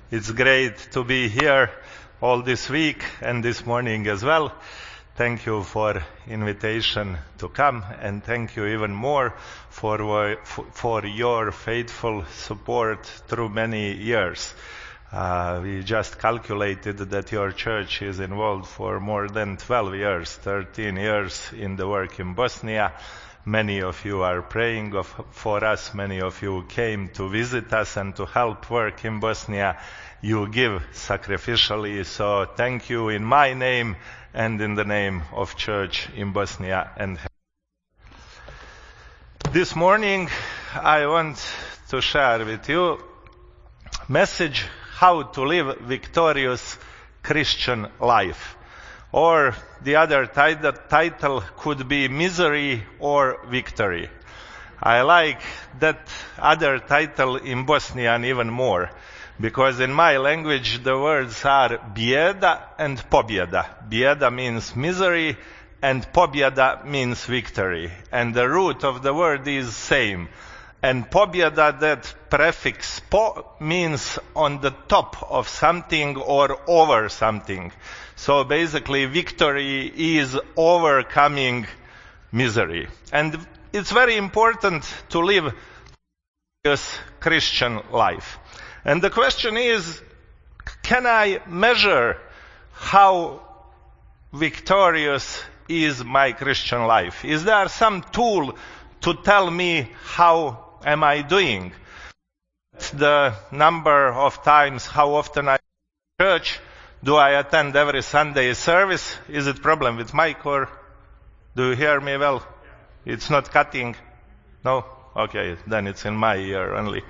It's great to be here all this week and this morning as well. Thank you for invitation to come, and thank you even more for your faithful support through many years. We just calculated that your church is involved for more than 12 years, 13 years in the work in Bosnia. Many of you are praying for us. Many of you came to visit us and to help work in Bosnia. You give sacrificially, so thank you in my name and in the name of church in Bosnia and this morning I want to share with you message how to live victorious Christian life. Or the other title could be misery or victory. I like that other title in Bosnian even more, because in my language the words are bijeda and pobjeda. Bijeda means misery and pobjeda means victory. And the root of the word is same. And pobjeda, that prefix po, means on the top of something or over something. So basically victory is overcoming misery. And it's very important to live this Christian life. And the question is, can I measure how victorious is my Christian life? Is there some tool to tell me how am I doing? The number of times, how often I go to church, do I attend every Sunday service? Is it problem with mic, or do you hear me well? It's not cutting? No? Okay, then it's in my ear only.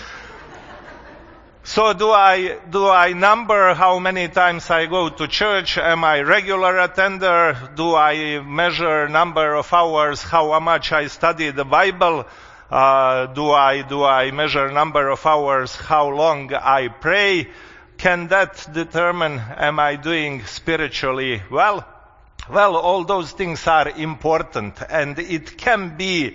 So do I number how many times I go to church? Am I regular attender? Do I measure number of hours, how much I study the Bible? Do I measure number of hours, how long I pray? Can that determine am I doing spiritually well? Well, all those things are important, and it can be,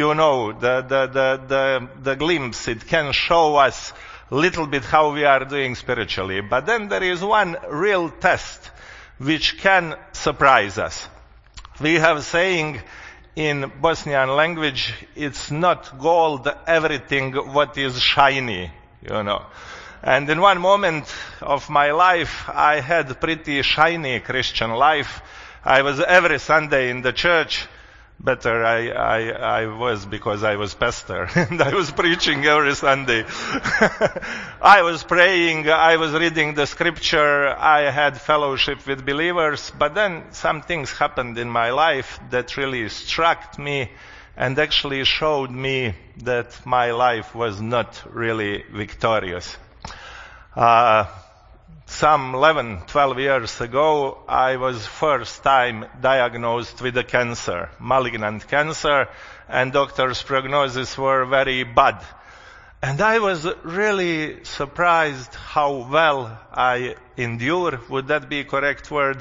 the glimpse. It can show us little bit how we are doing spiritually. But then there is one real test which can surprise us. We have saying in Bosnian language, it's not gold everything what is shiny, And in one moment of my life, I had pretty shiny Christian life. I was every Sunday in the church. Better I was, because I was pastor and I was preaching every Sunday. I was praying, I was reading the scripture, I had fellowship with believers, but then some things happened in my life that really struck me and actually showed me that my life was not really victorious. Some 11, 12 years ago, I was first time diagnosed with a cancer, malignant cancer, and doctors' prognosis were very bad. And I was really surprised how well I endure. Would that be a correct word?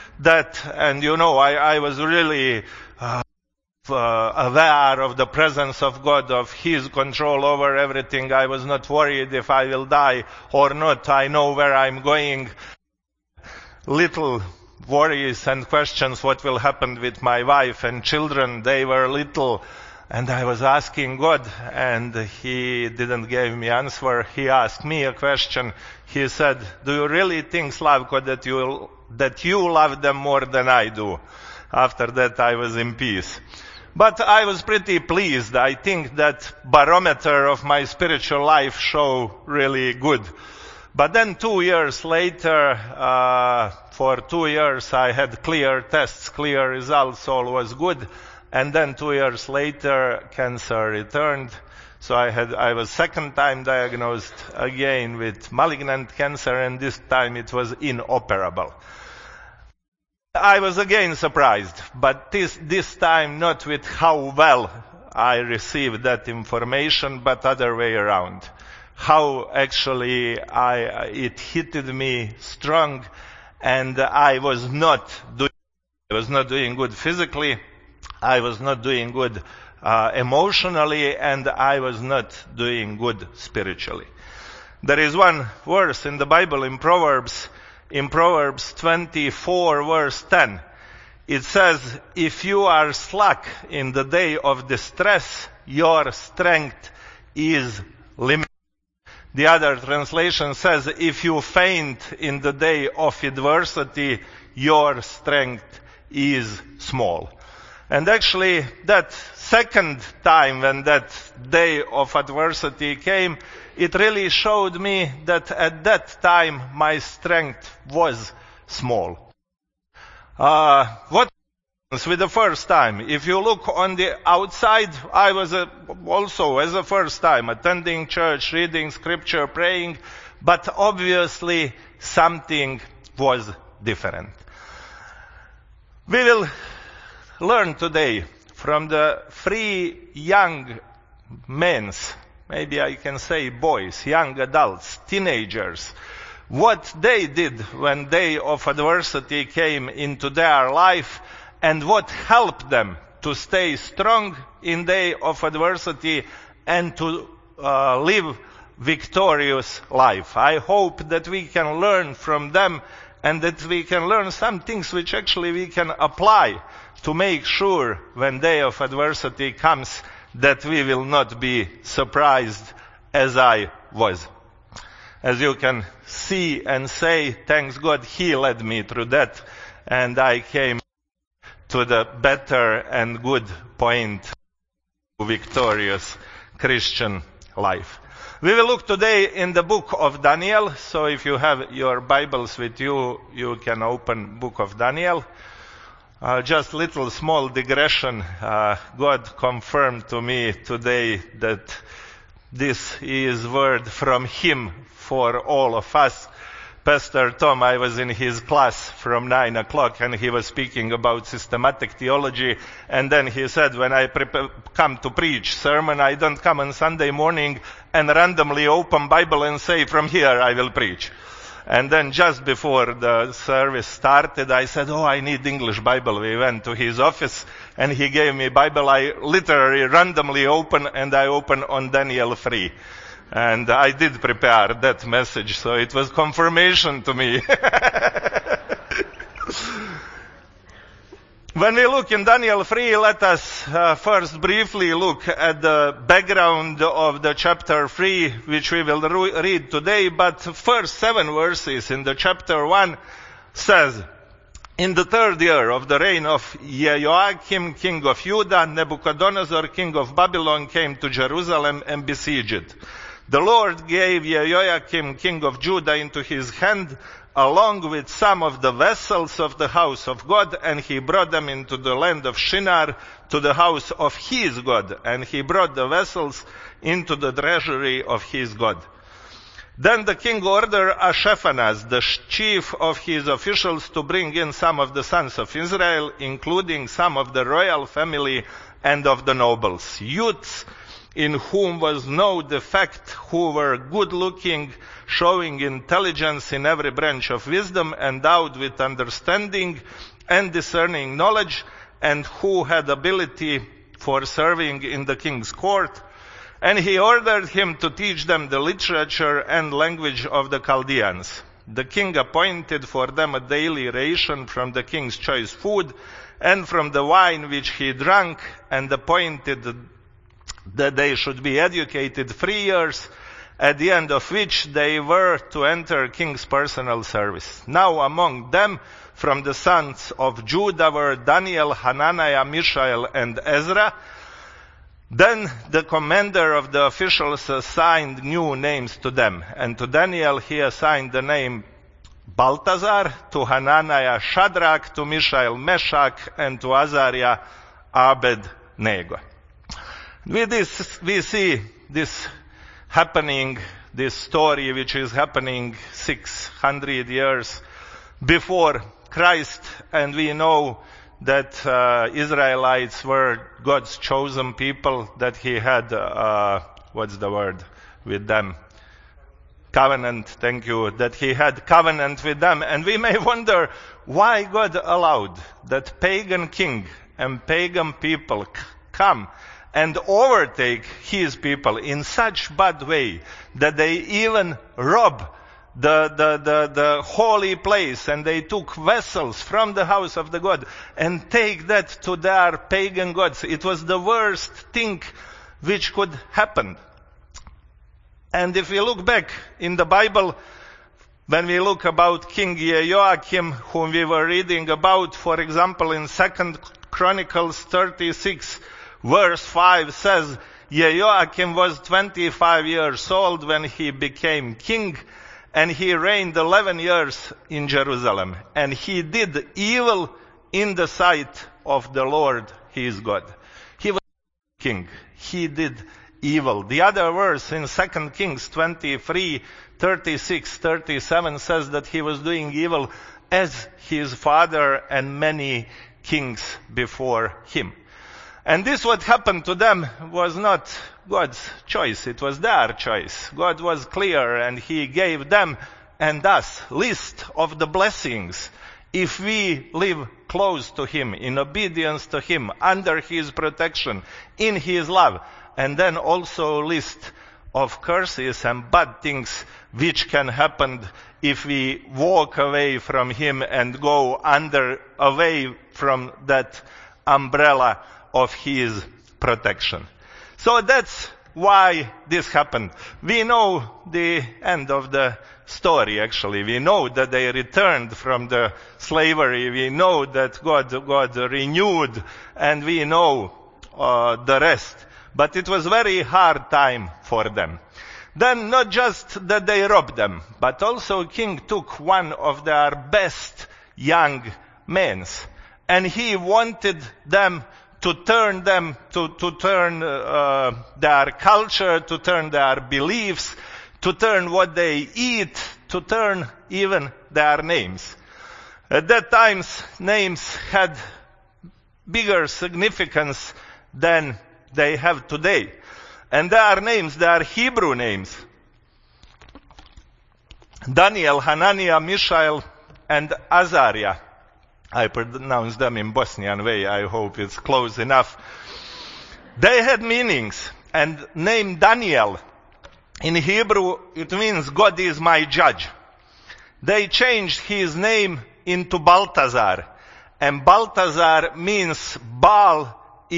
I was really aware of the presence of God, of His control over everything. I was not worried if I will die or not. I know where I'm going. Little worries and questions what will happen with my wife and children. They were little, and I was asking God, and He didn't give me answer. He asked me a question. He said, "Do you really think, Slavko, that you love them more than I do?" After that, I was in peace. But I was pretty pleased. I think that barometer of my spiritual life show really good. But then 2 years later, for 2 years I had clear tests, clear results, all was good. And then 2 years later, cancer returned. So I was second time diagnosed again with malignant cancer, and this time it was inoperable. I was again surprised, but this time not with how well I received that information, but other way around. How actually it hit me strong, and I was not doing good physically, I was not doing good emotionally, and I was not doing good spiritually. There is one verse in the Bible in Proverbs 24 verse 10. It says, if you are slack in the day of distress, your strength is limited. The other translation says, if you faint in the day of adversity, your strength is small. And actually, that second time when that day of adversity came, it really showed me that at that time my strength was small. What happens with the first time? If you look on the outside, I was also as a first time attending church, reading scripture, praying, but obviously something was different. We will learn today from the 3 young men, maybe I can say boys, young adults, teenagers, what they did when day of adversity came into their life and what helped them to stay strong in day of adversity and to live victorious life. I hope that we can learn from them and that we can learn some things which actually we can apply to make sure when day of adversity comes that we will not be surprised as I was. As you can see and say, thanks God, He led me through that, and I came to the better and good point of victorious Christian life. We will look today in the book of Daniel, so if you have your Bibles with you, you can open book of Daniel. Just little small digression. God confirmed to me today that this is word from Him for all of us. Pastor Tom, I was in his class from 9 o'clock and he was speaking about systematic theology, and then he said, when I come to preach sermon, I don't come on Sunday morning and randomly open Bible and say, from here I will preach. And then just before the service started, I said, I need English Bible. We went to his office and he gave me Bible. I literally randomly opened and I opened on Daniel 3. And I did prepare that message, so it was confirmation to me. When we look in Daniel 3, let us first briefly look at the background of the chapter 3, which we will read today. But first 7 verses in the chapter 1 says, in the 3rd year of the reign of Jehoiakim, king of Judah, Nebuchadnezzar, king of Babylon, came to Jerusalem and besieged it. The Lord gave Jehoiakim, king of Judah, into his hand, along with some of the vessels of the house of God, and he brought them into the land of Shinar to the house of his God, and he brought the vessels into the treasury of his God. Then the king ordered Ashpenaz, the chief of his officials, to bring in some of the sons of Israel, including some of the royal family and of the nobles, youths in whom was no defect, who were good-looking, showing intelligence in every branch of wisdom, endowed with understanding and discerning knowledge, and who had ability for serving in the king's court. And he ordered him to teach them the literature and language of the Chaldeans. The king appointed for them a daily ration from the king's choice food and from the wine which he drank, and appointed that they should be educated 3 years, at the end of which they were to enter king's personal service. Now among them, from the sons of Judah, were Daniel, Hananiah, Mishael, and Ezra. Then the commander of the officials assigned new names to them, and to Daniel he assigned the name Balthazar, to Hananiah Shadrach, to Mishael Meshach, and to Azariah Abednego. With this, we see this happening, this story which is happening 600 years before Christ, and we know that Israelites were God's chosen people, that He had, with them? Covenant, thank you, that He had covenant with them. And we may wonder why God allowed that pagan king and pagan people come and overtake his people in such bad way that they even rob the holy place, and they took vessels from the house of the God and take that to their pagan gods. It was the worst thing which could happen. And if we look back in the Bible, when we look about King Jehoiakim, whom we were reading about, for example, in 2 Chronicles 36, verse 5 says, Jehoiakim was 25 years old when he became king, and he reigned 11 years in Jerusalem. And he did evil in the sight of the Lord his God. He was king. He did evil. The other verse in 2 Kings 23, 36, 37 says that he was doing evil as his father and many kings before him. And this what happened to them was not God's choice. It was their choice. God was clear, and he gave them and us list of the blessings if we live close to him, in obedience to him, under his protection, in his love. And then also a list of curses and bad things which can happen if we walk away from him and go away from that umbrella of his protection. So that's why this happened. We know the end of the story, actually. We know that they returned from the slavery. We know that God renewed, and we know the rest. But it was very hard time for them. Then not just that they robbed them, but also king took one of their best young men, and he wanted them to turn their culture, to turn their beliefs, to turn what they eat, to turn even their names. At that time, names had bigger significance than they have today. And their names, they are Hebrew names. Daniel, Hananiah, Mishael, and Azariah. I pronounce them in Bosnian way. I hope it's close enough. They had meanings. And name Daniel, in Hebrew, it means God is my judge. They changed his name into Balthazar. And Balthazar means Baal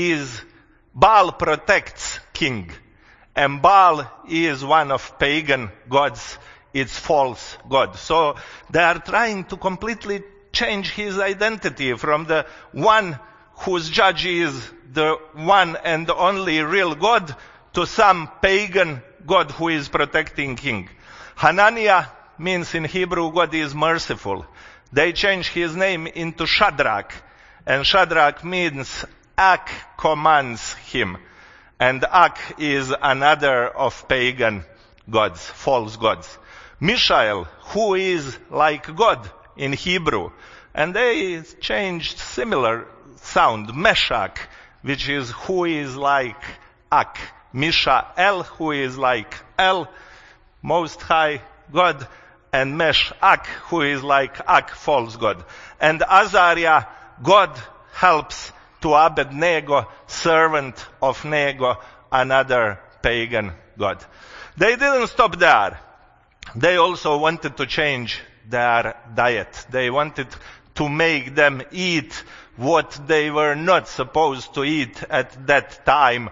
protects king. And Baal is one of pagan gods. It's false god. So they are trying to completely change his identity from the one whose judge is the one and only real God to some pagan god who is protecting king. Hananiah means in Hebrew God is merciful. They changed his name into Shadrach. And Shadrach means Ak commands him. And Ak is another of pagan gods, false gods. Mishael, who is like God in Hebrew. And they changed similar sound, Meshach, which is who is like Ak. Mishael, who is like El, Most High God. And Meshach, who is like Ak, false God. And Azariah, God helps to Abednego, servant of Nego, another pagan god. They didn't stop there. They also wanted to change their diet. They wanted to make them eat what they were not supposed to eat at that time,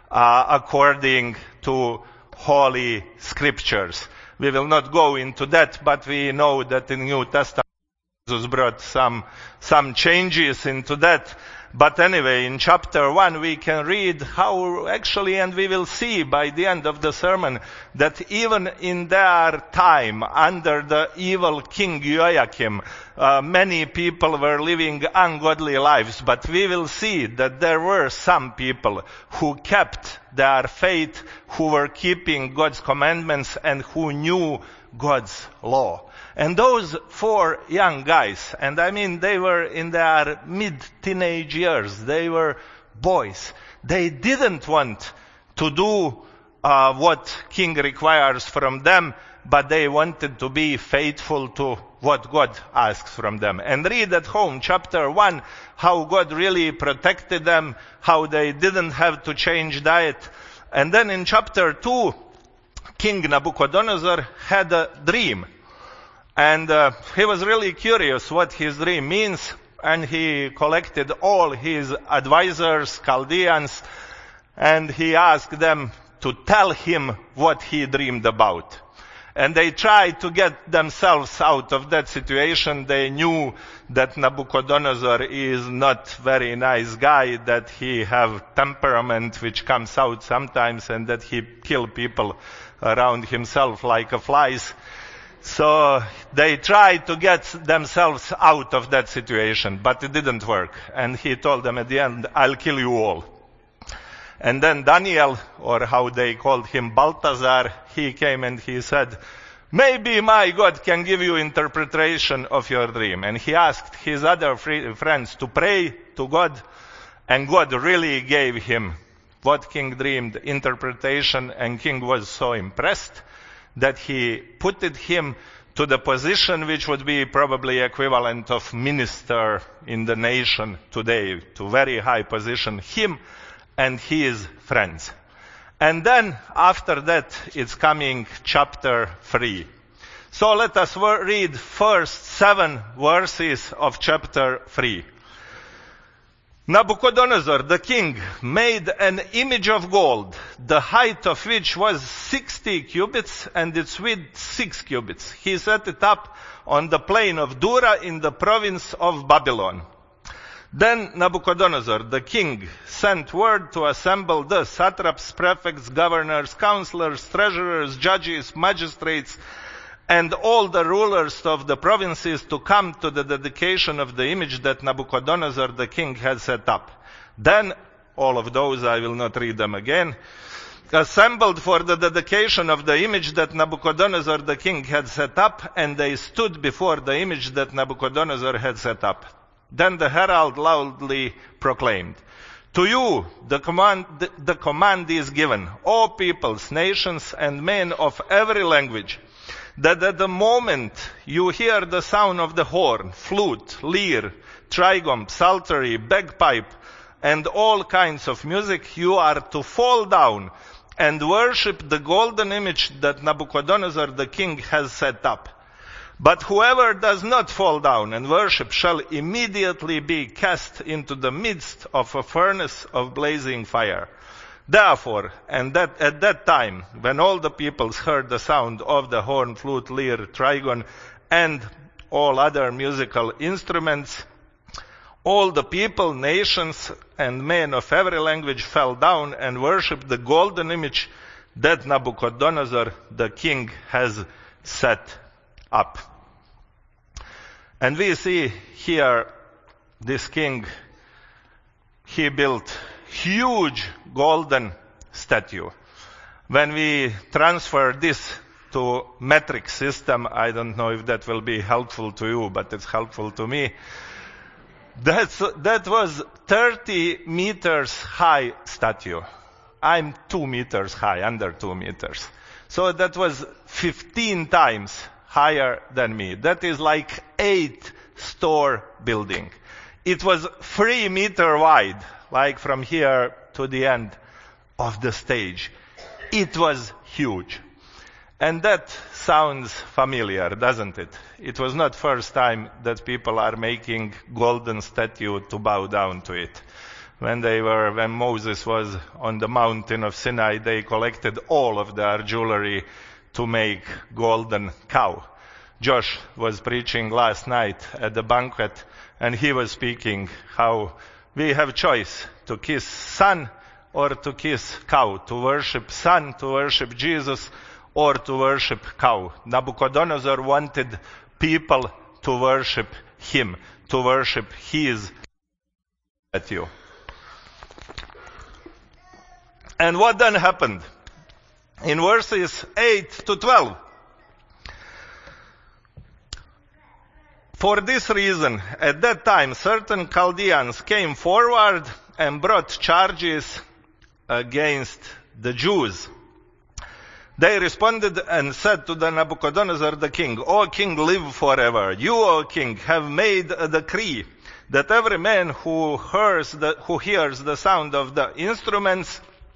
according to holy scriptures. We will not go into that, but we know that in New Testament Jesus brought some changes into that. But anyway, in chapter 1 we can read how actually, and we will see by the end of the sermon, that even in their time, under the evil King Jehoiakim, many people were living ungodly lives. But we will see that there were some people who kept their faith, who were keeping God's commandments, and who knew God's law. And those 4 young guys, and I mean they were in their mid-teenage years, they were boys. They didn't want to do what king requires from them, but they wanted to be faithful to what God asks from them. And read at home chapter 1, how God really protected them, how they didn't have to change diet. And then in chapter 2, King Nabucodonosor had a dream. And he was really curious what his dream means. And he collected all his advisors, Chaldeans, and he asked them to tell him what he dreamed about. And they tried to get themselves out of that situation. They knew that Nabucodonosor is not very nice guy, that he have temperament which comes out sometimes, and that he kill people around himself like flies. So they tried to get themselves out of that situation, but it didn't work. And he told them at the end, I'll kill you all. And then Daniel, or how they called him, Balthazar, he came and he said, maybe my God can give you interpretation of your dream. And he asked his other friends to pray to God, and God really gave him what King dreamed, interpretation, and King was so impressed that he put him to the position which would be probably equivalent of minister in the nation today, to very high position, him and his friends. And then after that, it's coming chapter 3. So let us read first 7 verses of chapter 3. Nabucodonosor, the king, made an image of gold, the height of which was 60 cubits and its width 6 cubits. He set it up on the plain of Dura in the province of Babylon. Then Nabucodonosor, the king, sent word to assemble the satraps, prefects, governors, counselors, treasurers, judges, magistrates, and all the rulers of the provinces to come to the dedication of the image that Nabucodonosor the king had set up. Then, all of those, I will not read them again, assembled for the dedication of the image that Nabucodonosor the king had set up, and they stood before the image that Nabucodonosor had set up. Then the herald loudly proclaimed, to you the command is given, O peoples, nations, and men of every language, that at the moment you hear the sound of the horn, flute, lyre, trigon, psaltery, bagpipe, and all kinds of music, you are to fall down and worship the golden image that Nabucodonosor the king has set up. But whoever does not fall down and worship shall immediately be cast into the midst of a furnace of blazing fire. Therefore, and that at that time, when all the peoples heard the sound of the horn, flute, lyre, trigon, and all other musical instruments, all the people, nations, and men of every language fell down and worshipped the golden image that Nabucodonosor the king has set up. And we see here this king, he built huge golden statue. When we transfer this to metric system, I don't know if that will be helpful to you, but it's helpful to me. That was 30 meters high statue. I'm 2 meters high, under 2 meters. So that was 15 times higher than me. That is like 8-story building. It was 3 meters wide, like from here to the end of the stage. It was huge. And that sounds familiar, doesn't it? It was not first time that people are making golden statue to bow down to it. When Moses was on the mountain of Sinai, they collected all of their jewelry to make golden cow. Josh was preaching last night at the banquet, and he was speaking how we have choice to kiss sun or to kiss cow, to worship sun, to worship Jesus, or to worship cow. Nabucodonosor wanted people to worship him, to worship his statue. And what then happened? In verses 8 to 12. For this reason, at that time, certain Chaldeans came forward and brought charges against the Jews. They responded and said to the Nebuchadnezzar the king, O king, live forever. You, O king, have made a decree that every man who hears the sound of the instruments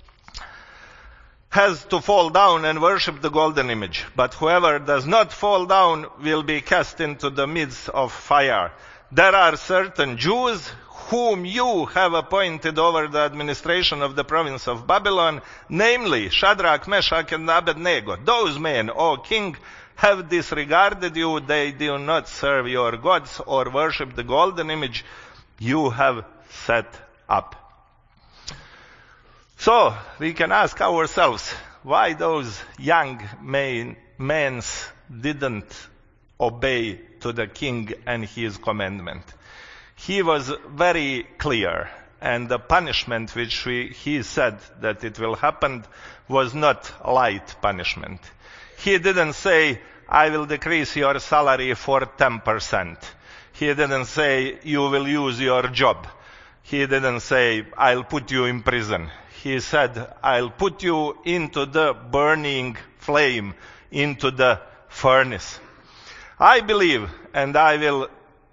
has to fall down and worship the golden image. But whoever does not fall down will be cast into the midst of fire. There are certain Jews whom you have appointed over the administration of the province of Babylon, namely Shadrach, Meshach, and Abednego. Those men, O king, have disregarded you. They do not serve your gods or worship the golden image you have set up. So, we can ask ourselves, why those young men didn't obey to the king and his commandment? He was very clear, and the punishment which he said that it will happen was not light punishment. He didn't say, I will decrease your salary for 10%. He didn't say, you will lose your job. He didn't say, I'll put you in prison. He said, I'll put you into the burning flame, into the furnace. I believe, and I will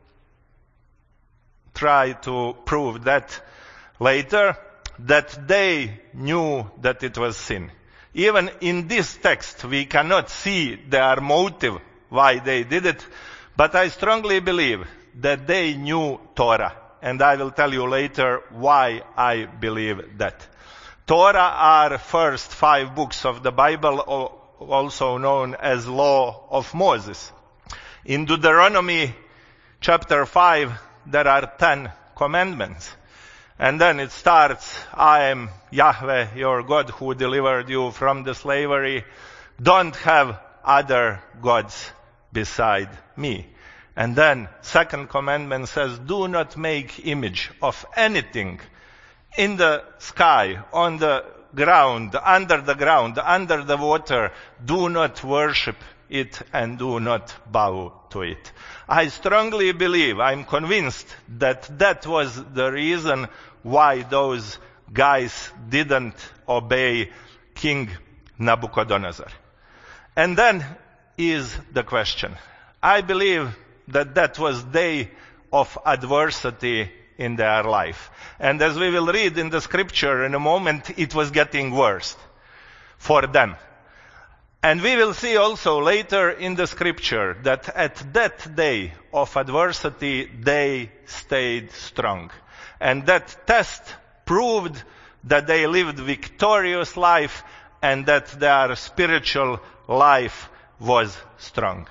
try to prove that later, that they knew that it was sin. Even in this text, we cannot see their motive why they did it, but I strongly believe that they knew Torah, and I will tell you later why I believe that. Torah are first 5 books of the Bible, also known as Law of Moses. In Deuteronomy chapter 5, there are 10 commandments. And then it starts, I am Yahweh, your God, who delivered you from the slavery. Don't have other gods beside me. And then second commandment says, do not make image of anything in the sky, on the ground, under the water. Do not worship it and do not bow to it. I strongly believe, I'm convinced that that was the reason why those guys didn't obey King Nebuchadnezzar. And then is the question. I believe that that was day of adversity in their life. And as we will read in the scripture in a moment, it was getting worse for them. And we will see also later in the scripture that at that day of adversity, they stayed strong. And that test proved that they lived victorious life and that their spiritual life was strong.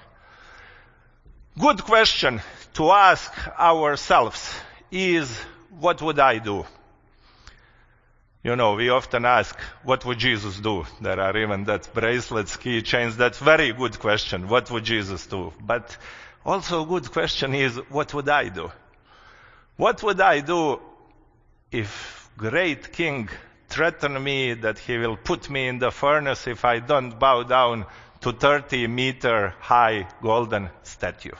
Good question to ask ourselves is, what would I do? You know, we often ask, what would Jesus do? There are even that bracelets, keychains. That's very good question. What would Jesus do? But also a good question is, what would I do? What would I do if great king threatened me that he will put me in the furnace if I don't bow down to 30-meter high golden statue?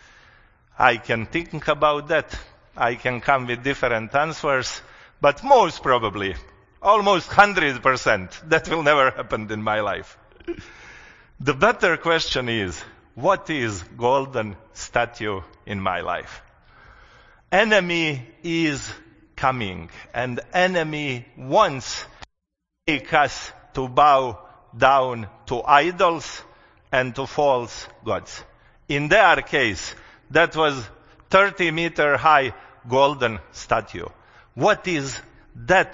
I can think about that. I can come with different answers. But most probably, almost 100%, that will never happen in my life. The better question is, what is golden statue in my life? Enemy is coming, and enemy wants to make us to bow down to idols and to false gods. In their case, that was 30-meter high golden statue. What is that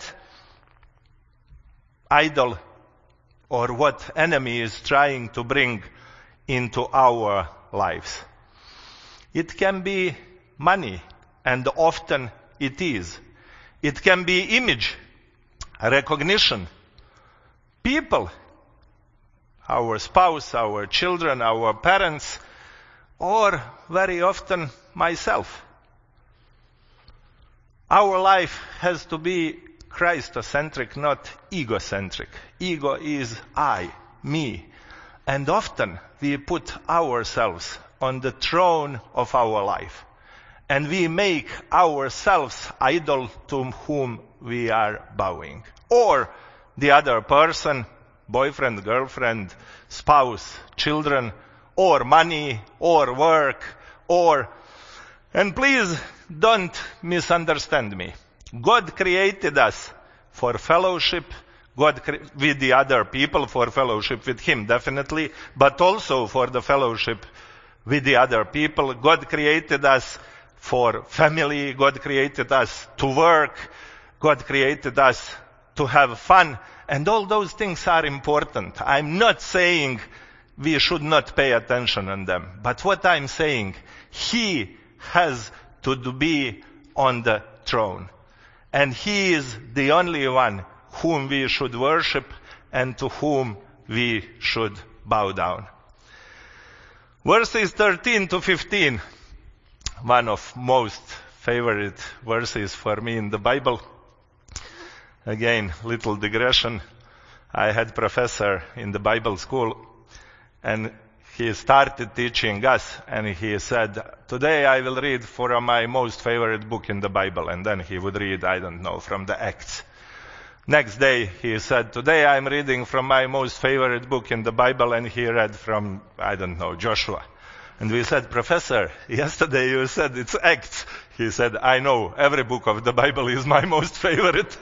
idol or what enemy is trying to bring into our lives? It can be money, and often it is. It can be image, recognition, people, our spouse, our children, our parents, or very often myself. Our life has to be Christocentric, not egocentric. Ego is I, me. And often we put ourselves on the throne of our life. And we make ourselves idol to whom we are bowing. Or the other person, boyfriend, girlfriend, spouse, children, or money, or work, and please don't misunderstand me. God created us for fellowship, with the other people, for fellowship with Him, definitely, but also for the fellowship with the other people. God created us for family. God created us to work. God created us to have fun. And all those things are important. I'm not saying we should not pay attention on them. But what I'm saying, He has to be on the throne. And He is the only one whom we should worship and to whom we should bow down. Verses 13 to 15, one of most favorite verses for me in the Bible. Again, little digression. I had professor in the Bible school, and he started teaching us, and he said, today I will read from my most favorite book in the Bible, and then he would read, from the Acts. Next day he said, today I'm reading from my most favorite book in the Bible, and he read from, Joshua. And we said, Professor, yesterday you said it's Acts. He said, I know, every book of the Bible is my most favorite.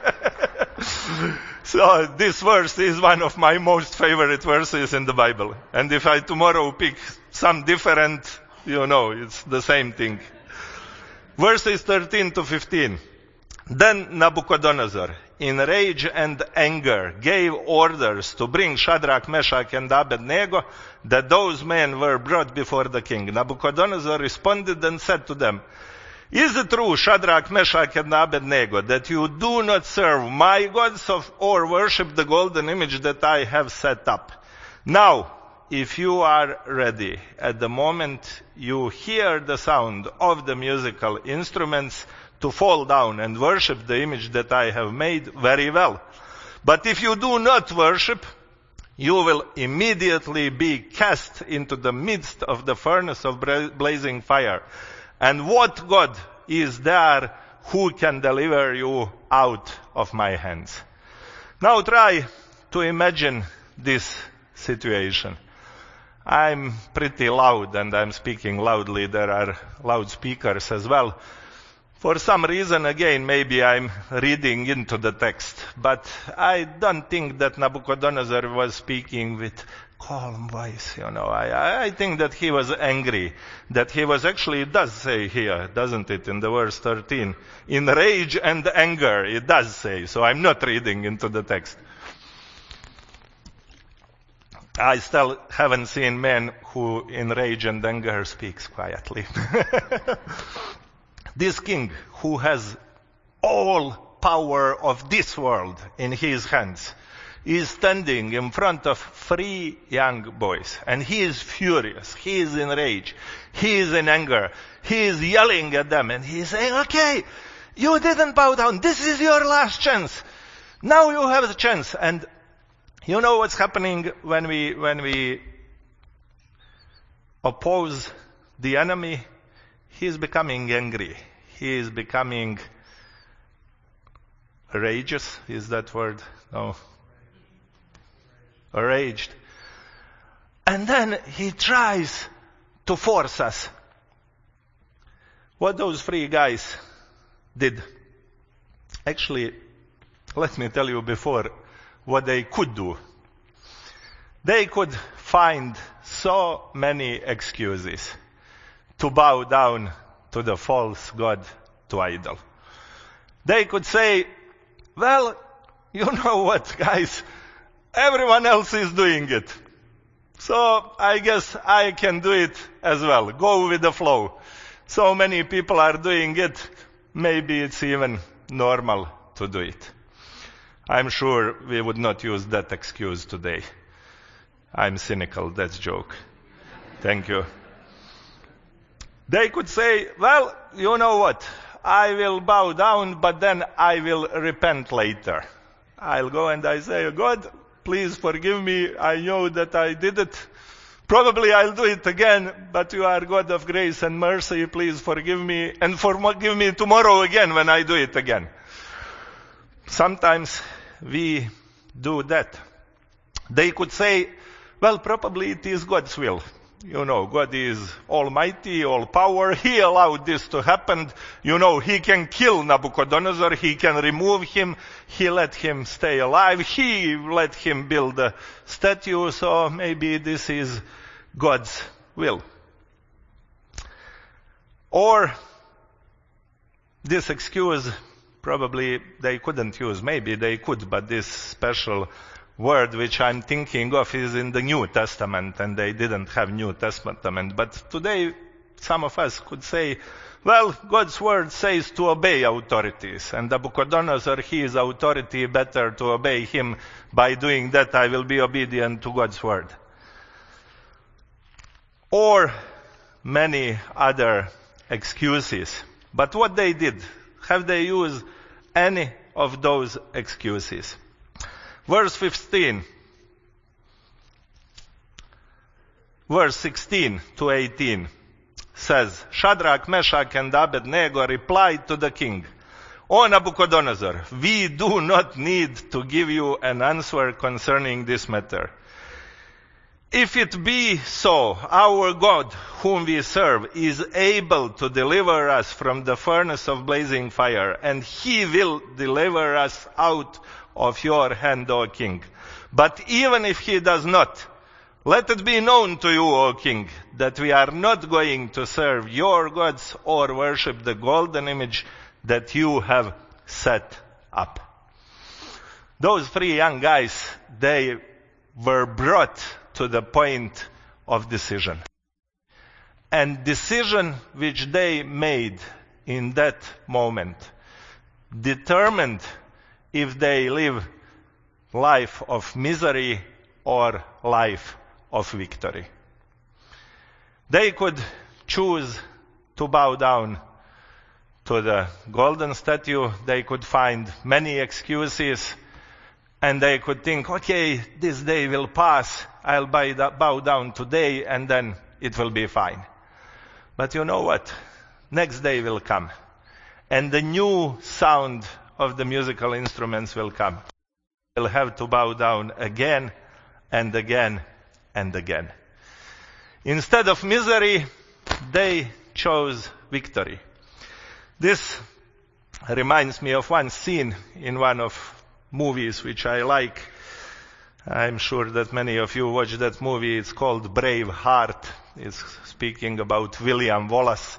So this verse is one of my most favorite verses in the Bible. And if I tomorrow pick some different, it's the same thing. Verses 13 to 15. Then Nabucodonosor, in rage and anger, gave orders to bring Shadrach, Meshach, and Abednego, that those men were brought before the king. Nabucodonosor responded and said to them, is it true, Shadrach, Meshach, and Abednego, that you do not serve my gods or worship the golden image that I have set up? Now, if you are ready, at the moment you hear the sound of the musical instruments, to fall down and worship the image that I have made, very well. But if you do not worship, you will immediately be cast into the midst of the furnace of blazing fire. And what God is there who can deliver you out of my hands? Now try to imagine this situation. I'm pretty loud and I'm speaking loudly. There are loudspeakers as well. For some reason, again, maybe I'm reading into the text, but I don't think that Nabucodonosor was speaking with calm voice, I think that he was angry, that he was actually, it does say here, doesn't it, in the verse 13, in rage and anger, it does say, so I'm not reading into the text. I still haven't seen men who in rage and anger speaks quietly. This king, who has all power of this world in his hands, is standing in front of 3 young boys. And he is furious. He is in rage. He is in anger. He is yelling at them. And he is saying, okay, you didn't bow down. This is your last chance. Now you have the chance. And you know what's happening when we oppose the enemy? He is becoming angry. He is becoming rageous. Is that word? No. Enraged. And then he tries to force us. What those 3 guys did. Actually, let me tell you before what they could do. They could find so many excuses to bow down to the false god, to idol. They could say, well, you know what, guys, everyone else is doing it. So I guess I can do it as well. Go with the flow. So many people are doing it. Maybe it's even normal to do it. I'm sure we would not use that excuse today. I'm cynical, that's a joke. Thank you. They could say, well, you know what? I will bow down, but then I will repent later. I'll go and I say, God, please forgive me. I know that I did it. Probably I'll do it again, but you are God of grace and mercy. Please forgive me and forgive me tomorrow again when I do it again. Sometimes we do that. They could say, well, probably it is God's will. God is almighty, all power. He allowed this to happen. He can kill Nabucodonosor. He can remove him. He let him stay alive. He let him build a statue. So maybe this is God's will. Or this excuse, probably they couldn't use. Maybe they could, but this special word which I'm thinking of is in the New Testament, and they didn't have New Testament. But today, some of us could say, well, God's word says to obey authorities, and Nabucodonosor, he is authority, better to obey him. By doing that, I will be obedient to God's word. Or many other excuses. But what they did, have they used any of those excuses? Verse 15, verse 16 to 18 says, Shadrach, Meshach, and Abednego replied to the king, O Nabucodonosor, we do not need to give you an answer concerning this matter. If it be so, our God, whom we serve, is able to deliver us from the furnace of blazing fire, and he will deliver us out of your hand, O king. But even if he does not, let it be known to you, O king, that we are not going to serve your gods or worship the golden image that you have set up. Those 3 young guys, they were brought to the point of decision. And decision which they made in that moment determined if they live life of misery or life of victory. They could choose to bow down to the golden statue. They could find many excuses, and they could think, okay, this day will pass. I'll bow down today, and then it will be fine. But you know what? Next day will come, and the new sound of the musical instruments will come. We'll have to bow down again and again and again. Instead of misery, they chose victory. This reminds me of one scene in one of movies which I like. I'm sure that many of you watched that movie. It's called Braveheart. It's speaking about William Wallace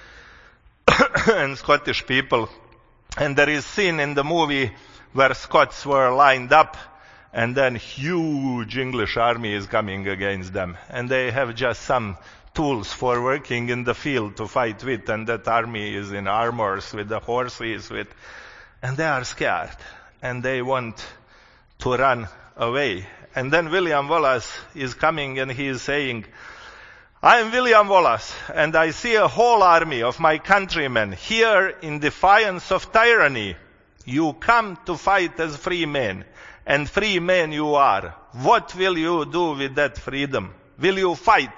and Scottish people. And there is a scene in the movie where Scots were lined up, and then huge English army is coming against them. And they have just some tools for working in the field to fight with, and that army is in armors with the horses, and they are scared, and they want to run away. And then William Wallace is coming, and he is saying, I am William Wallace, and I see a whole army of my countrymen here in defiance of tyranny. You come to fight as free men, and free men you are. What will you do with that freedom? Will you fight?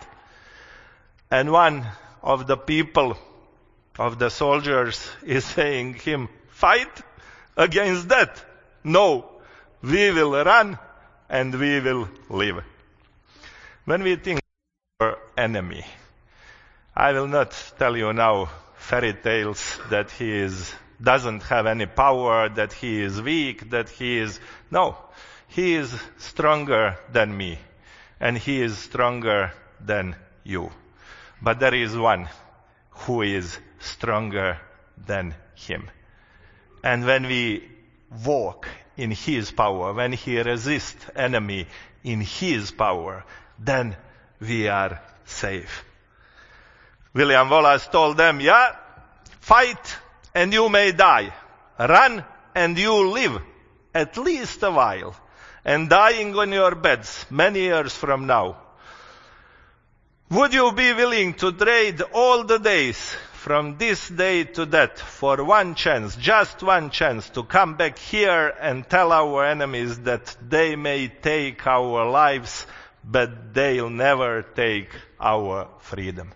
And one of the people, of the soldiers, is saying him, fight against that? No, we will run and we will live. When we think our enemy, I will not tell you now fairy tales that he doesn't have any power, that he is weak, no, he is stronger than me, and he is stronger than you. But there is one who is stronger than him. And when we walk in his power, when he resists enemy in his power, then we are safe. William Wallace told them, fight and you may die. Run and you live at least a while. And dying on your beds many years from now. Would you be willing to trade all the days from this day to that for one chance, just one chance, to come back here and tell our enemies that they may take our lives, but they'll never take our freedom?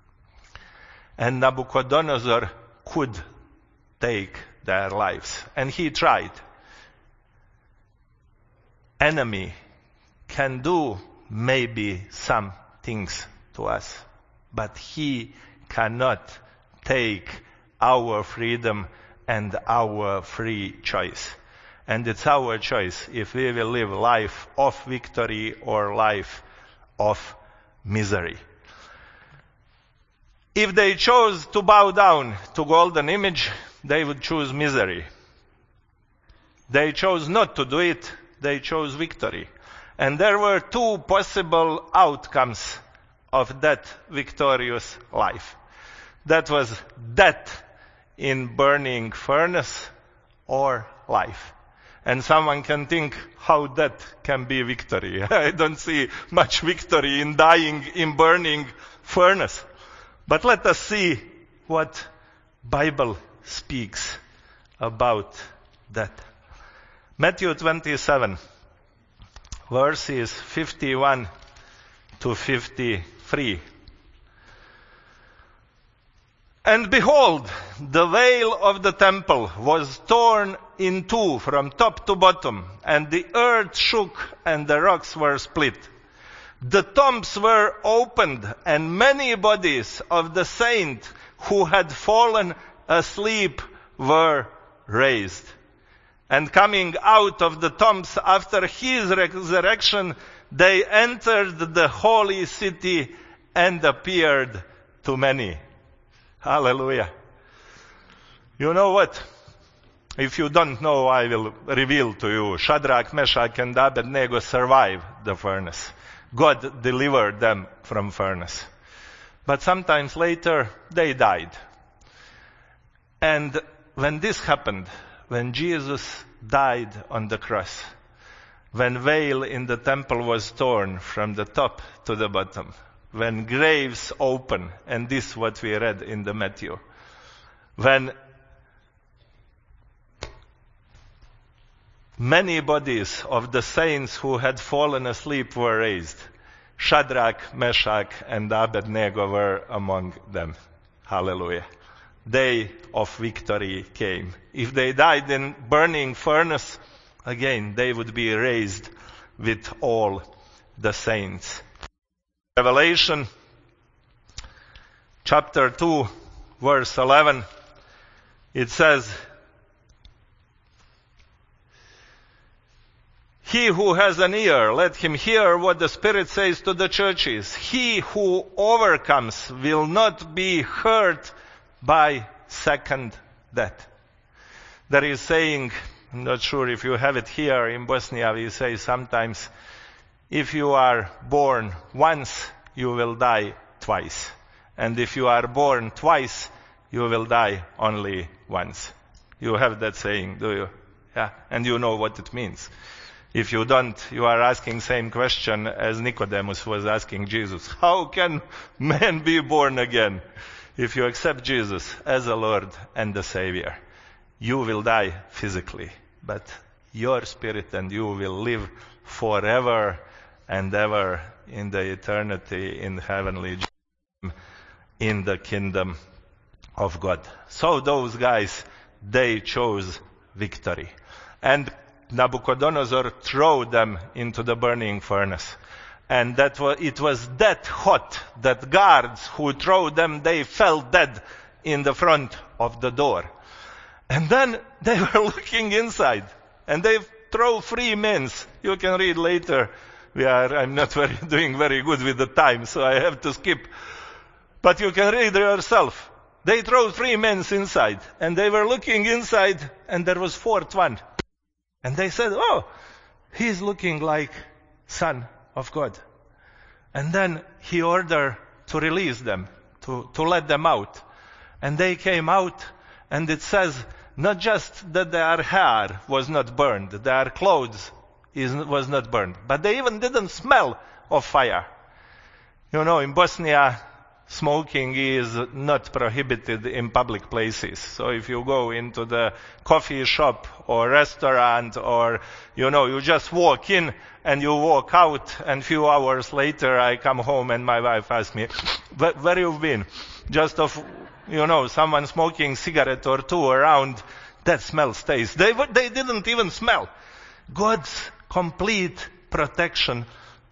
And Nabucodonosor could take their lives, and he tried. Enemy can do maybe some things to us, but he cannot take our freedom and our free choice. And it's our choice if we will live life of victory or life of misery. If they chose to bow down to golden image, they would choose misery. They chose not to do it, they chose victory. And there were two possible outcomes of that victorious life. That was death in burning furnace or life. And someone can think how that can be victory. I don't see much victory in dying in burning furnace. But let us see what Bible speaks about that. Matthew 27, verses 51 to 53. And behold, the veil of the temple was torn in two from top to bottom, and the earth shook and the rocks were split. The tombs were opened, and many bodies of the saints who had fallen asleep were raised. And coming out of the tombs after his resurrection, they entered the holy city and appeared to many. Hallelujah. You know what? If you don't know, I will reveal to you. Shadrach, Meshach, and Abednego survived the furnace. God delivered them from furnace. But sometimes later, they died. And when this happened, when Jesus died on the cross, when veil in the temple was torn from the top to the bottom, when graves open, and this is what we read in the Matthew, when many bodies of the saints who had fallen asleep were raised, Shadrach, Meshach, and Abednego were among them. Hallelujah. Day of victory came. If they died in burning furnace, again, they would be raised with all the saints. Revelation chapter 2, verse 11, it says, He who has an ear, let him hear what the Spirit says to the churches. He who overcomes will not be hurt by second death. There is saying, I'm not sure if you have it here in Bosnia, we say sometimes, if you are born once, you will die twice. And if you are born twice, you will die only once. You have that saying, do you? Yeah. And you know what it means. If you don't, you are asking same question as Nicodemus was asking Jesus. How can man be born again? If you accept Jesus as a Lord and the Savior, you will die physically, but your spirit and you will live forever and ever in the eternity in heavenly in the kingdom of God. So those guys, they chose victory. And Nabucodonosor threw them into the burning furnace. And it was that hot that guards who threw them, they fell dead in the front of the door. And then they were looking inside. And they threw 3 men. You can read later. I'm not doing very good with the time, so I have to skip. But you can read yourself. They threw 3 men inside. And they were looking inside, and there was 4th one. And they said, oh, he's looking like Son of God. And then he ordered to release them, to let them out. And they came out, and it says, not just that their hair was not burned, their clothes was not burned, but they even didn't smell of fire. You know, in Bosnia, smoking is not prohibited in public places. So if you go into the coffee shop or restaurant or, you just walk in and you walk out, and few hours later I come home and my wife asks me, where you've been? Just someone smoking cigarette or two around, that smell stays. They didn't even smell. God's complete protection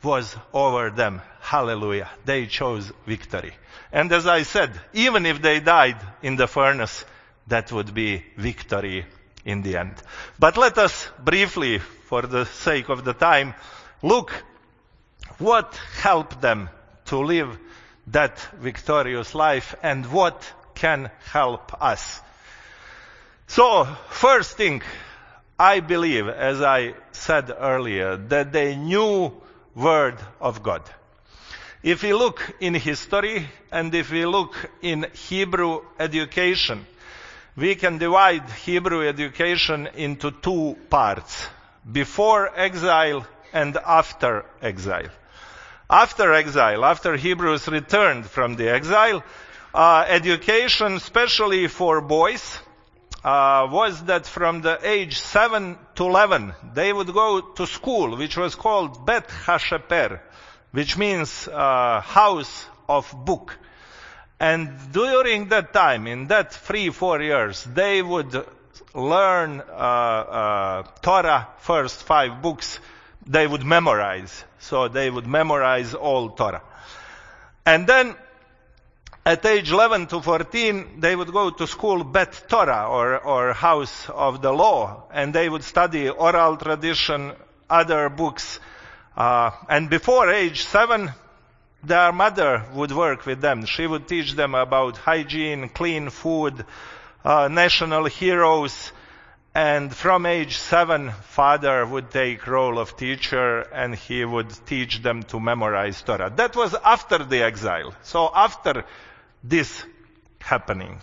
was over them. Hallelujah. They chose victory. And as I said, even if they died in the furnace, that would be victory in the end. But let us briefly, for the sake of the time, look what helped them to live that victorious life and what can help us. So, first thing, I believe, as I said earlier, that they knew Word of God. If we look in history and if we look in Hebrew education, we can divide Hebrew education into two parts: before exile and after exile. After exile, after Hebrews returned from the exile, education, especially for boys, was that from the age 7 to 11, they would go to school, which was called Bet HaSheper, which means house of book. And during that time, in that 3-4 years, they would learn Torah, first 5 books, they would memorize. So they would memorize all Torah. And then at age 11 to 14, they would go to school Bet Torah, or House of the Law, and they would study oral tradition, other books. And before age 7, their mother would work with them. She would teach them about hygiene, clean food, national heroes. And from age 7, father would take role of teacher and he would teach them to memorize Torah. That was after the exile. So after this happening,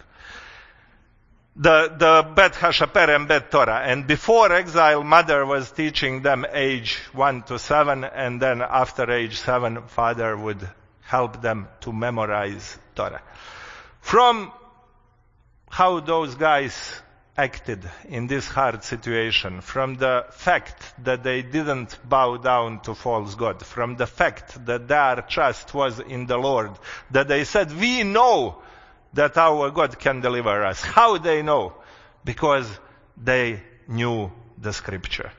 the Bet HaSheper and Bet Torah. And before exile, mother was teaching them age 1 to 7, and then after age 7, father would help them to memorize Torah. From how those guys acted in this hard situation, from the fact that they didn't bow down to false god, from the fact that their trust was in the Lord, that they said, we know that our God can deliver us. How they know? Because they knew the scripture.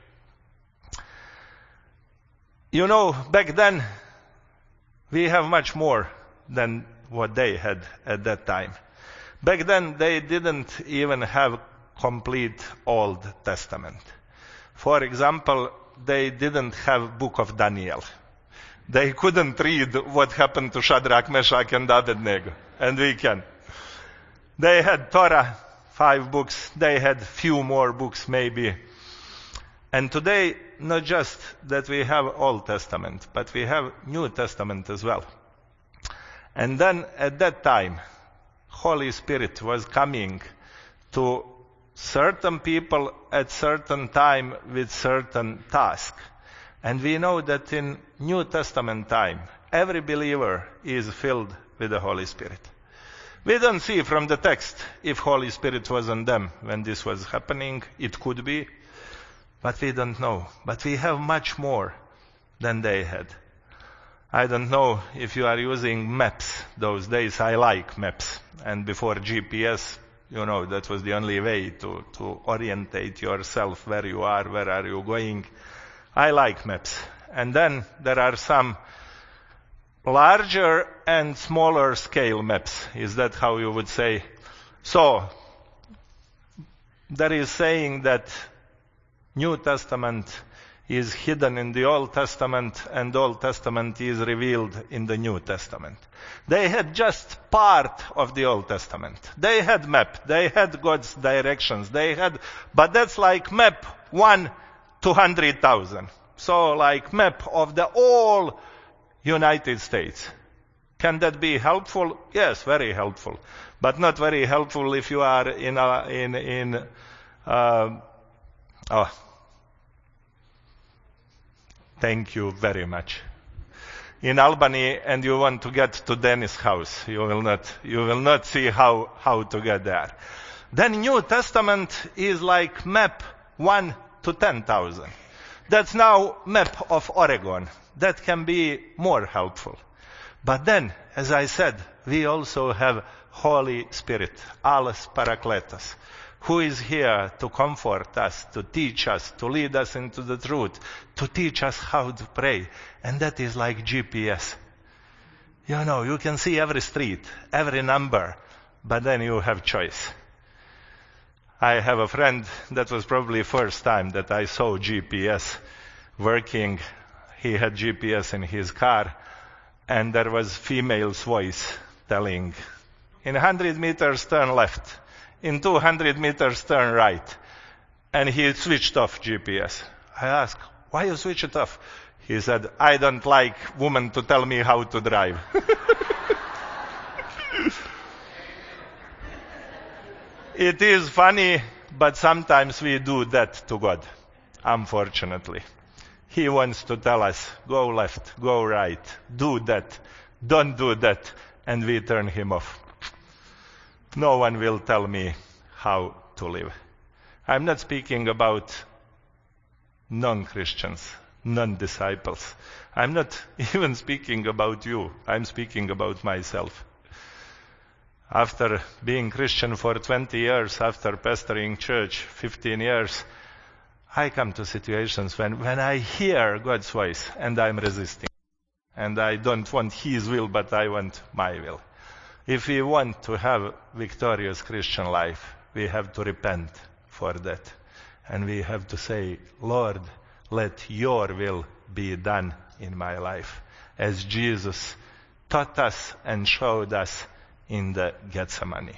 You know, back then, we have much more than what they had at that time. Back then, they didn't even have complete Old Testament. For example, they didn't have Book of Daniel. They couldn't read what happened to Shadrach, Meshach, and Abednego, and we can. They had Torah, 5 books. They had few more books maybe. And today, not just that we have Old Testament, but we have New Testament as well. And then at that time, Holy Spirit was coming to certain people at certain time with certain task. And we know that in New Testament time, every believer is filled with the Holy Spirit. We don't see from the text if Holy Spirit was on them when this was happening. It could be, but we don't know. But we have much more than they had. I don't know if you are using maps those days. I like maps. And before GPS, you know, that was the only way to orientate yourself where you are, where are you going. I like maps. And then there are some larger and smaller scale maps. Is that how you would say? So, there is saying that New Testament is hidden in the Old Testament and Old Testament is revealed in the New Testament. They had just part of the Old Testament. They had map. They had God's directions. But that's like map 1 to 100,000. So like map of the whole United States. Can that be helpful? Yes, very helpful. But not very helpful if you are thank you very much. In Albany, and you want to get to Dennis' house, you will not see how to get there. Then New Testament is like map 1 to 10,000. That's now map of Oregon. That can be more helpful. But then, as I said, we also have Holy Spirit, Allos Parakletos, who is here to comfort us, to teach us, to lead us into the truth, to teach us how to pray. And that is like GPS. You know, you can see every street, every number, but then you have choice. I have a friend that was probably first time that I saw GPS working. He had GPS in his car, and there was female's voice telling, in 100 meters turn left, in 200 meters turn right. And he switched off GPS. I asked, why you switch it off? He said, I don't like women to tell me how to drive. It is funny, but sometimes we do that to God, unfortunately. He wants to tell us, go left, go right, do that, don't do that, and we turn him off. No one will tell me how to live. I'm not speaking about non-Christians, non-disciples. I'm not even speaking about you. I'm speaking about myself. After being Christian for 20 years, after pastoring church 15 years, I come to situations when I hear God's voice and I'm resisting. And I don't want His will, but I want my will. If we want to have victorious Christian life, we have to repent for that. And we have to say, Lord, let your will be done in my life. As Jesus taught us and showed us in the Gethsemane.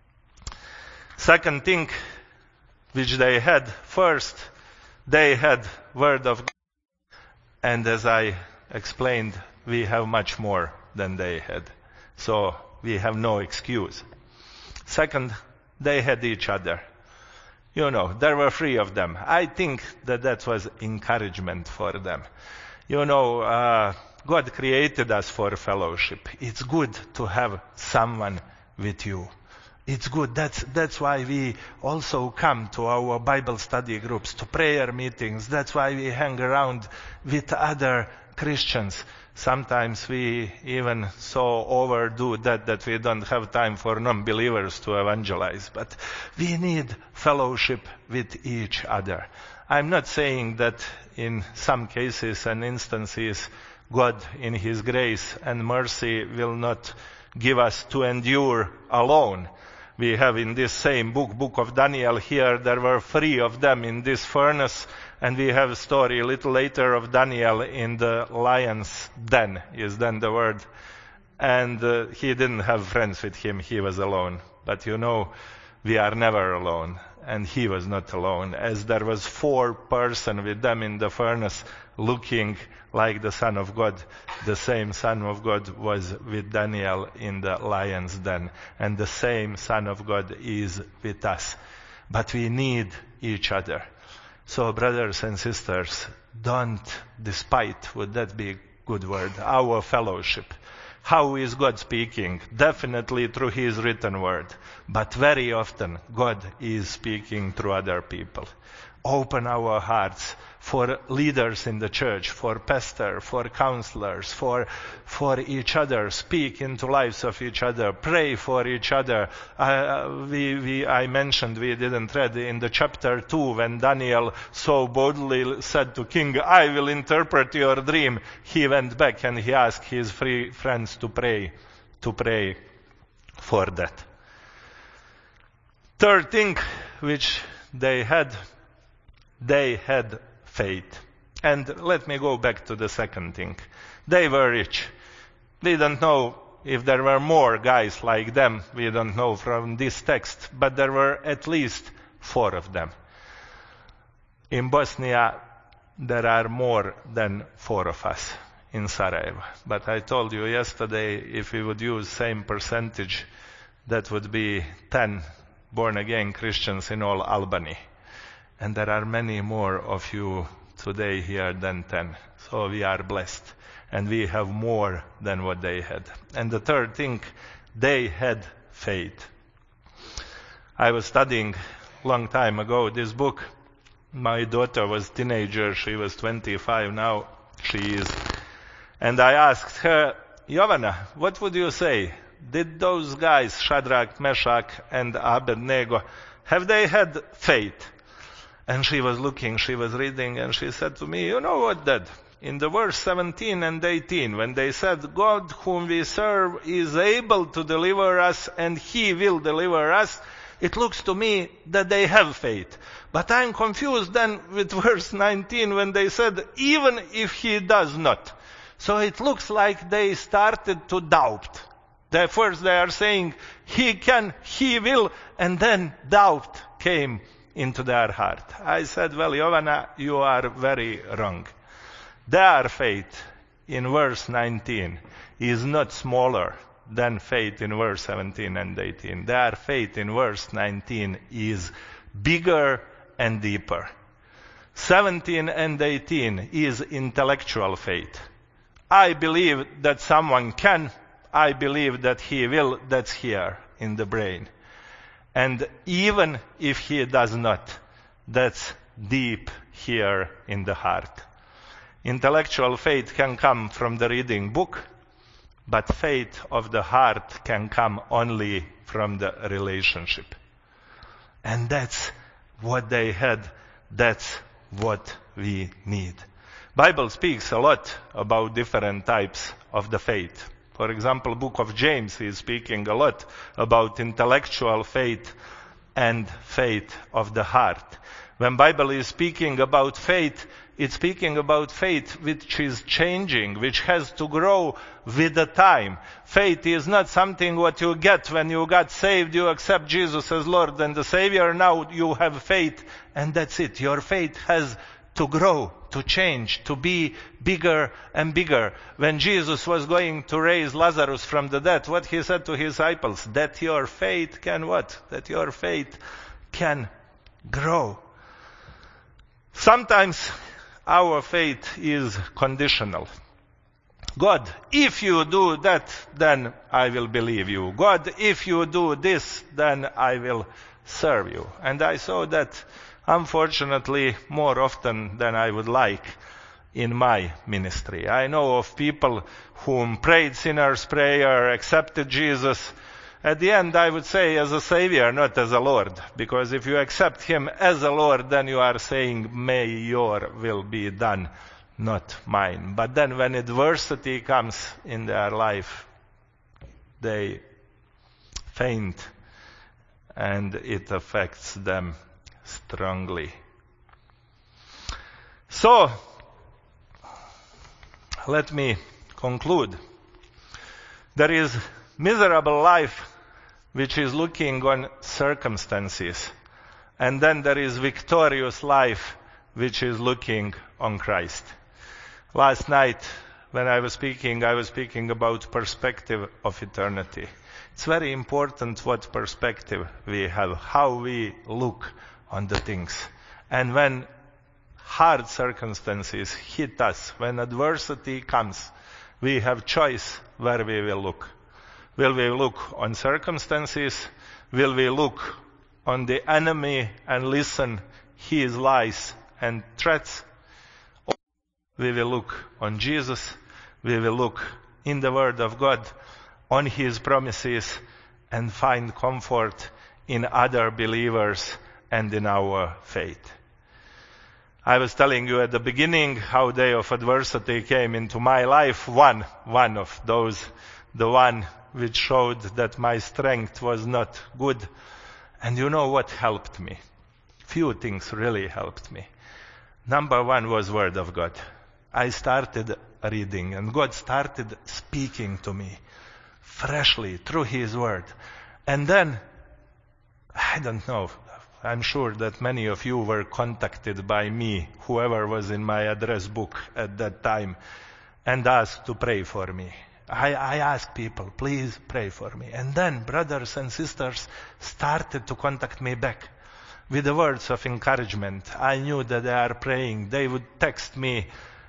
Second thing which they had, first, they had Word of God. And as I explained, we have much more than they had. So we have no excuse. Second, they had each other. You know, there were 3 of them. I think that was encouragement for them. You know, God created us for fellowship. It's good to have someone with you. It's good. That's why we also come to our Bible study groups, to prayer meetings. That's why we hang around with other Christians. Sometimes we even so overdo that we don't have time for non-believers to evangelize. But we need fellowship with each other. I'm not saying that in some cases and instances God in His grace and mercy will not give us to endure alone. We have in this same book of Daniel here, there were 3 of them in this furnace, and we have a story a little later of Daniel in the lion's den, is then the word. And he didn't have friends with him, he was alone. But you know, we are never alone, and he was not alone, as there was 4 persons with them in the furnace looking like the Son of God. The same Son of God was with Daniel in the lion's den, and the same Son of God is with us. But we need each other. So brothers and sisters, don't despite, would that be a good word, our fellowship. How is God speaking? Definitely through His written word. But very often God is speaking through other people. Open our hearts for leaders in the church, for pastors, for counselors, for each other. Speak into lives of each other. Pray for each other. I mentioned, we didn't read in the chapter 2 when Daniel so boldly said to king, I will interpret your dream. He went back and he asked his 3 friends to pray for that. Third thing which they had faith. And let me go back to the second thing. They were rich. We don't know if there were more guys like them. We don't know from this text. But there were at least 4 of them. In Bosnia, there are more than 4 of us in Sarajevo. But I told you yesterday, if we would use same percentage, that would be 10 born-again Christians in all Albany. And there are many more of you today here than 10. So we are blessed. And we have more than what they had. And the third thing, they had faith. I was studying long time ago this book. My daughter was teenager. She was 25 now. She is. And I asked her, Jovana, what would you say? Did those guys, Shadrach, Meshach, and Abednego, Have they had faith? And she was looking, she was reading, and she said to me, you know what, Dad? In the verse 17 and 18, when they said, God whom we serve is able to deliver us and He will deliver us, it looks to me that they have faith. But I'm confused then with verse 19 when they said, even if He does not. So it looks like they started to doubt. First they are saying, He can, He will, and then doubt came into their heart. I said, well, Jovana, you are very wrong. Their faith in verse 19 is not smaller than faith in verse 17 and 18. Their faith in verse 19 is bigger and deeper. 17 and 18 is intellectual faith. I believe that someone can. I believe that he will. That's here in the brain. And even if he does not, that's deep here in the heart. Intellectual faith can come from the reading book, but faith of the heart can come only from the relationship. And that's what they had. That's what we need. Bible speaks a lot about different types of the faith. For example, book of James is speaking a lot about intellectual faith and faith of the heart. When Bible is speaking about faith, it's speaking about faith which is changing, which has to grow with the time. Faith is not something what you get when you got saved, you accept Jesus as Lord and the Savior, now you have faith and that's it. Your faith has to grow, to change, to be bigger and bigger. When Jesus was going to raise Lazarus from the dead, what He said to His disciples? That your faith can what? That your faith can grow. Sometimes our faith is conditional. God, if you do that, then I will believe you. God, if you do this, then I will serve you. And I saw that, unfortunately, more often than I would like in my ministry. I know of people whom prayed sinner's prayer, accepted Jesus. At the end, I would say as a Savior, not as a Lord. Because if you accept Him as a Lord, then you are saying, may your will be done, not mine. But then when adversity comes in their life, they faint and it affects them strongly. So, let me conclude. There is miserable life which is looking on circumstances. And then there is victorious life which is looking on Christ. Last night when I was speaking about perspective of eternity. It's very important what perspective we have, how we look on the things. And when hard circumstances hit us, when adversity comes, we have choice where we will look. Will we look on circumstances? Will we look on the enemy and listen his lies and threats? Or we will look on Jesus. We will look in the Word of God, on His promises, and find comfort in other believers and in our faith. I was telling you at the beginning how day of adversity came into my life. One of those, the one which showed that my strength was not good. And you know what helped me? Few things really helped me. Number one was Word of God. I started reading and God started speaking to me freshly through His Word. And then, I don't know, I'm sure that many of you were contacted by me, whoever was in my address book at that time, and asked to pray for me. I asked people, please pray for me. And then brothers and sisters started to contact me back with the words of encouragement. I knew that they are praying. They would text me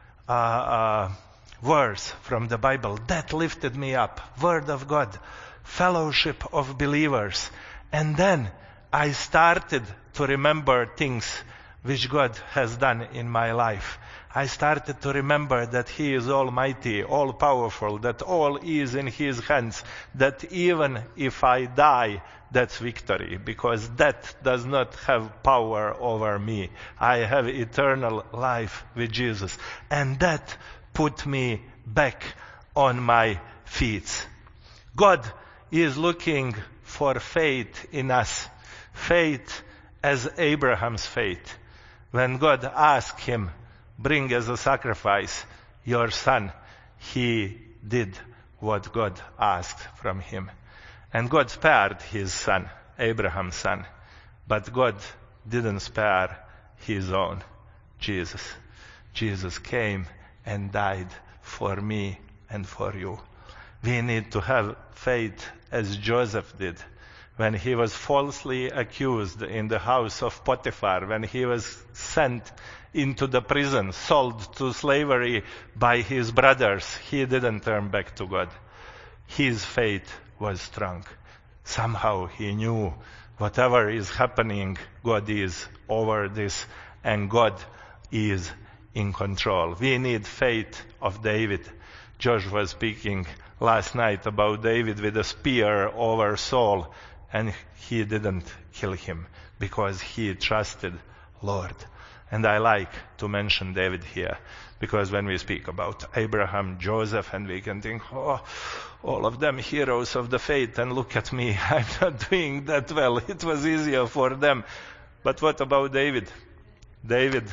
verse from the Bible. That lifted me up. Word of God. Fellowship of believers. And then I started to remember things which God has done in my life. I started to remember that He is almighty, all-powerful, that all is in His hands, that even if I die, that's victory, because death does not have power over me. I have eternal life with Jesus. And that put me back on my feet. God is looking for faith in us. Faith as Abraham's faith. When God asked him, bring as a sacrifice your son, he did what God asked from him. And God spared his son, Abraham's son. But God didn't spare his own, Jesus. Jesus came and died for me and for you. We need to have faith as Joseph did. When he was falsely accused in the house of Potiphar, when he was sent into the prison, sold to slavery by his brothers, he didn't turn back to God. His faith was strong. Somehow he knew whatever is happening, God is over this and God is in control. We need faith of David. Josh was speaking last night about David with a spear over Saul, and he didn't kill him because he trusted Lord. And I like to mention David here, because when we speak about Abraham, Joseph, and we can think, oh, all of them heroes of the faith, and look at me, I'm not doing that well. It was easier for them. But what about David? David,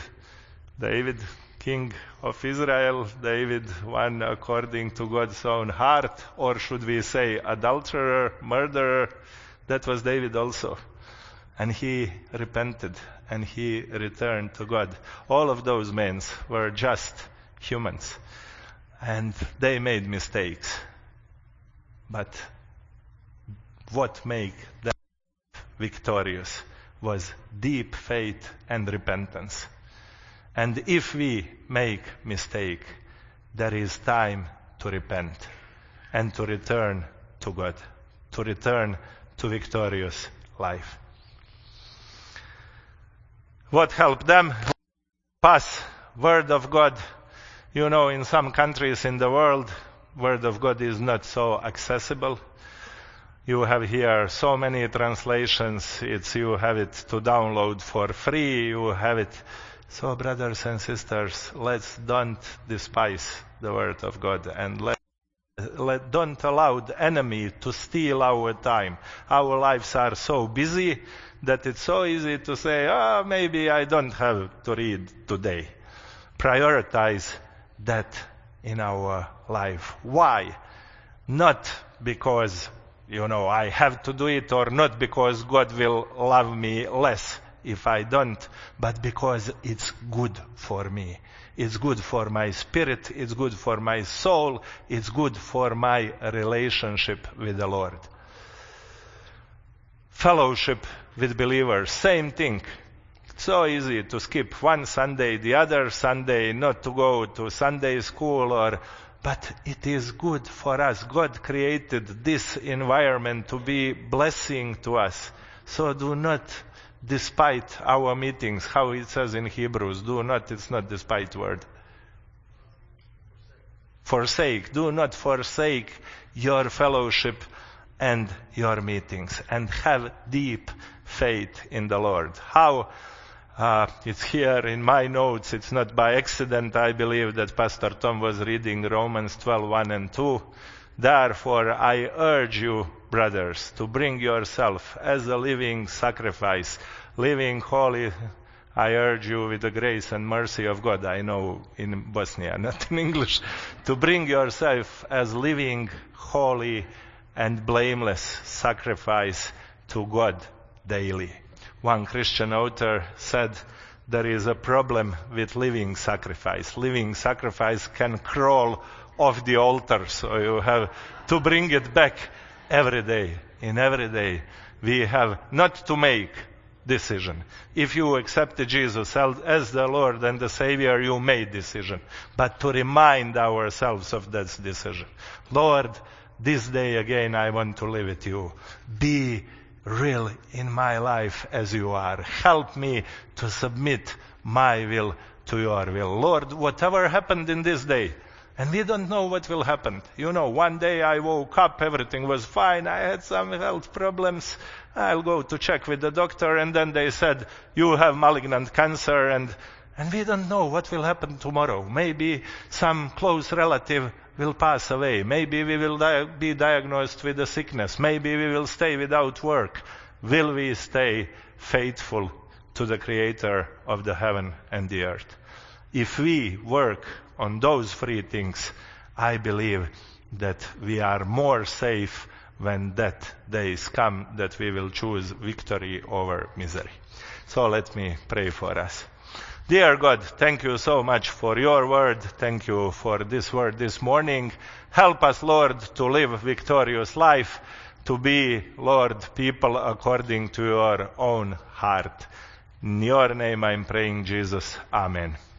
King of Israel, David, one according to God's own heart, or should we say adulterer, murderer? That was David also. And he repented and he returned to God. All of those men were just humans. And they made mistakes. But what made them victorious was deep faith and repentance. And if we make mistake, there is time to repent and to return to God, to return to victorious life. What helped them? Pass Word of God. You know, in some countries in the world, Word of God is not so accessible. You have here so many translations. You have it to download for free. You have it. So, brothers and sisters, let's don't despise the Word of God, and don't allow the enemy to steal our time. Our lives are so busy that it's so easy to say, maybe I don't have to read today. Prioritize that in our life. Why? Not because, I have to do it, or not because God will love me less if I don't, but because it's good for me. It's good for my spirit, it's good for my soul, it's good for my relationship with the Lord. Fellowship with believers, same thing. It's so easy to skip one Sunday, the other Sunday, not to go to Sunday school, but it is good for us. God created this environment to be blessing to us. So do not despite our meetings, how it says in Hebrews, it's not despite word. Forsake. Do not forsake your fellowship and your meetings, and have deep faith in the Lord. How? It's here in my notes. It's not by accident. I believe that Pastor Tom was reading Romans 12:1 and 2. Therefore, I urge you, brothers, to bring yourself as a living sacrifice, living holy. I urge you with the grace and mercy of God. I know in Bosnia, not in English. To bring yourself as living, holy, and blameless sacrifice to God daily. One Christian author said, there is a problem with living sacrifice. Living sacrifice can crawl off the altar, so you have to bring it back every day. In every day, we have not to make decision. If you accepted Jesus as the Lord and the Savior, you made decision. But to remind ourselves of that decision. Lord, this day again I want to live with you. Be real in my life as you are. Help me to submit my will to your will. Lord, whatever happened in this day, and we don't know what will happen. One day I woke up, everything was fine, I had some health problems, I'll go to check with the doctor, and then they said, you have malignant cancer, and we don't know what will happen tomorrow. Maybe some close relative will pass away. Maybe we will be diagnosed with a sickness. Maybe we will stay without work. Will we stay faithful to the Creator of the heaven and the earth? If we work on those three things, I believe that we are more safe when that days come, that we will choose victory over misery. So let me pray for us. Dear God, thank you so much for your word. Thank you for this word this morning. Help us, Lord, to live victorious life, to be, Lord, people according to your own heart. In your name I'm praying, Jesus. Amen.